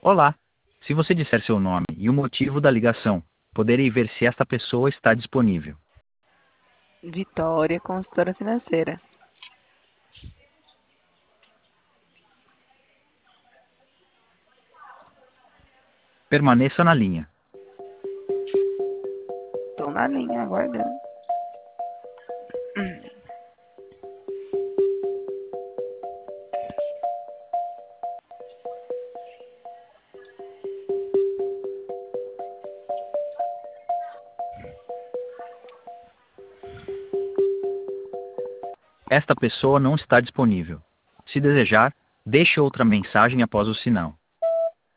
Olá. Se você disser seu nome e o motivo da ligação, poderei ver se esta pessoa está disponível. Vitória, consultora financeira. Permaneça na linha. Estou na linha, aguardando. Esta pessoa não está disponível. Se desejar, deixe outra mensagem após o sinal.